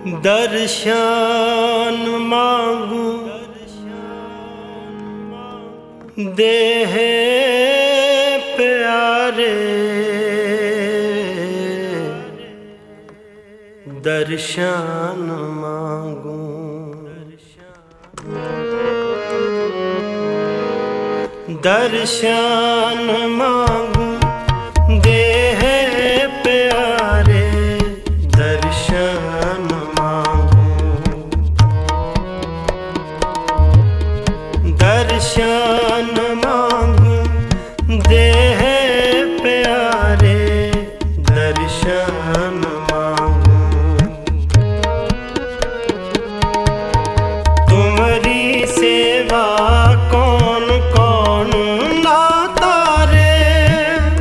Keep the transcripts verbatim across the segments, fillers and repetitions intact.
दर्शन मांगू देह प्यारे, दर्शन मांगू दर्शन मांगू देह प्यारे, दर्शन मांगू दर्शन मांगू देह प्यारे, दर्शन मांगू तुम्हारी सेवा कौन कौन ना तारे,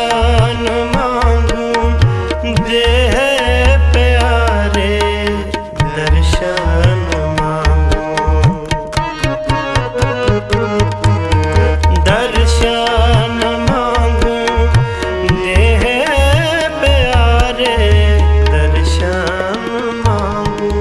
दर्शन मांगू देह प्यारे दर्शन मांगू दर्शन मांगू देह प्यारे दर्शन मांगू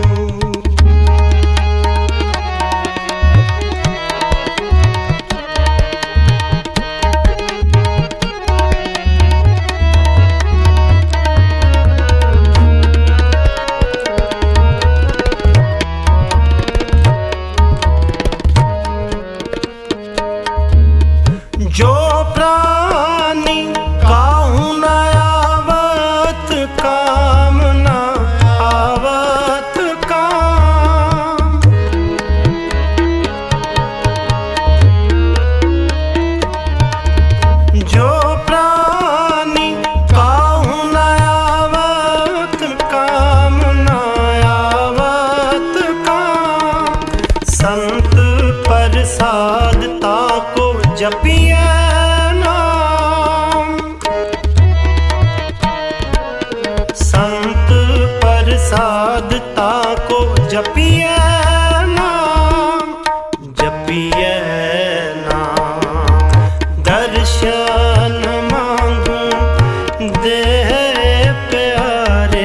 जो प्राणी काहू न आवत काम न आवत काम जो प्राणी काहू न आवत काम न आवत काम संत प्रसाद ताको जपिए नाम संत प्रसाद ताको जपिए नाम जपिए नाम दर्शन मांगू देह प्यारे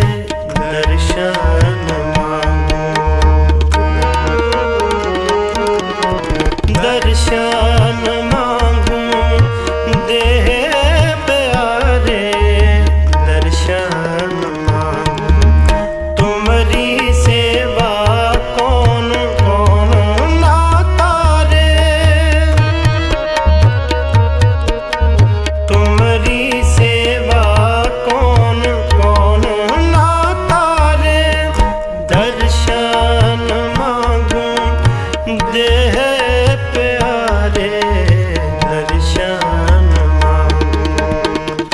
दर्शन मांगू दर्शन मांगू देह प्यारे दर्शन मांगू तुम्हारी सेवा कौन कौन ना तारे तुम्हारी सेवा कौन कौन ना तारे दर्शन मांगू देह प्यारे दर्शन मांगू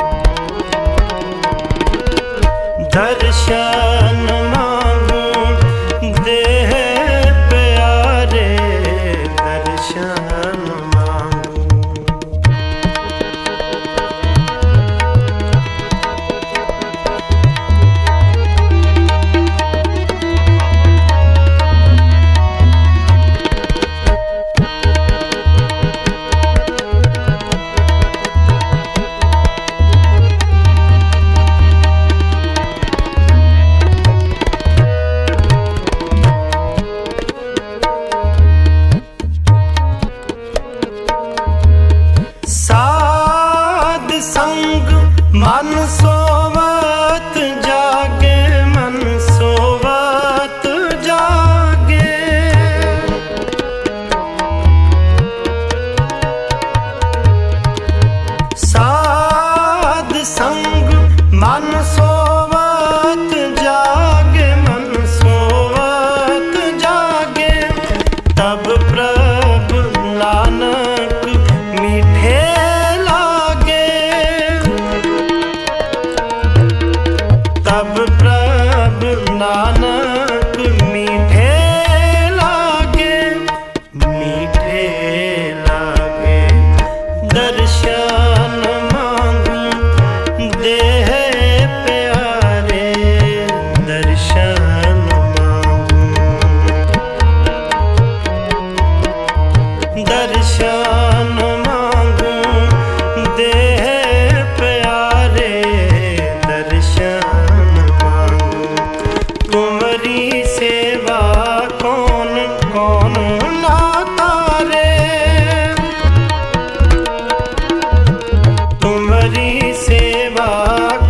दर्शन मांगू देह प्यारे दर्शन मांगू साध संग मन सोवत जागे मन सोवत जागे साध संग मन सोवत जागे मन सोवत जागे तब प्रभु नानक मीठे लागे तब प्रभु नानक मीठे लागे मीठे लागे दर्शन मांगू देह प्यारे दर्शन मांगू दर्शन मांगू देह प्यारे दर्शन मांगू तुम्हारी सेवा कौन कौन ना तारे तुम्हारी सेवा